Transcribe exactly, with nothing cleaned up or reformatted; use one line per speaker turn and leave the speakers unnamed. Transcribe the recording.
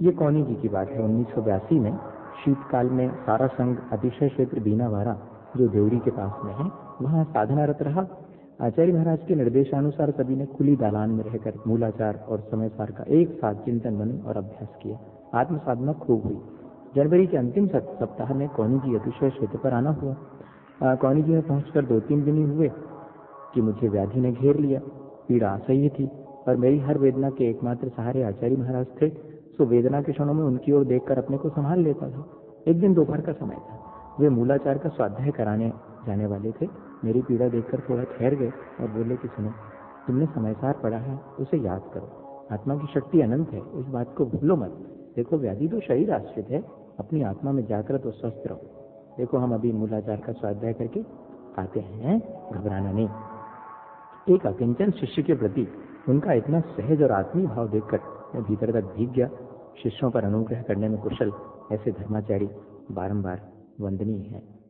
ये कौनी जी की बात है। उन्नीस सौ बयासी में शीतकाल में सारा संघ अतिशय क्षेत्र बीनावारा जो देवरी के पास में है, वहां साधनारत रहा। आचार्य महाराज के निर्देशानुसार सभी ने खुली दालान में रहकर मूलाचार और समय सार का एक साथ चिंतन मनन और अभ्यास किया। आत्म साधना खूब हुई। जनवरी के अंतिम सप्ताह में कौनी जी अतिशय क्षेत्र पर आना हुआ। कौनी जी में पहुंचकर दो तीन दिन ही हुए कि मुझे व्याधि ने घेर लिया। पीड़ा असह्य थी और मेरी हर वेदना के एकमात्र सहारे आचार्य महाराज थे। सो वेदना के क्षणों में उनकी ओर देखकर अपने को संभाल लेता था। एक दिन दोपहर का समय था। वे मूलाचार का स्वाध्याय कराने जाने वाले थे। मेरी पीड़ा देखकर थोड़ा ठहर गए और बोले कि सुनो, तुमने समयसार पढ़ा है, उसे याद करो। आत्मा की शक्ति अनंत है, इस बात को भूलो मत। देखो, व्याधि तो शरीर आश्रित है, अपनी आत्मा में जागृत और स्वस्थ रहो। देखो, हम अभी मूलाचार का स्वाध्याय करके आते हैं, घबराना नहीं। एक अकिंचन शिष्य के प्रति उनका इतना सहज और आत्मीय भाव देखकर मैं भीतर तक भीग गया। शिष्यों पर अनुग्रह करने में कुशल ऐसे धर्माचारी बारंबार वंदनीय हैं।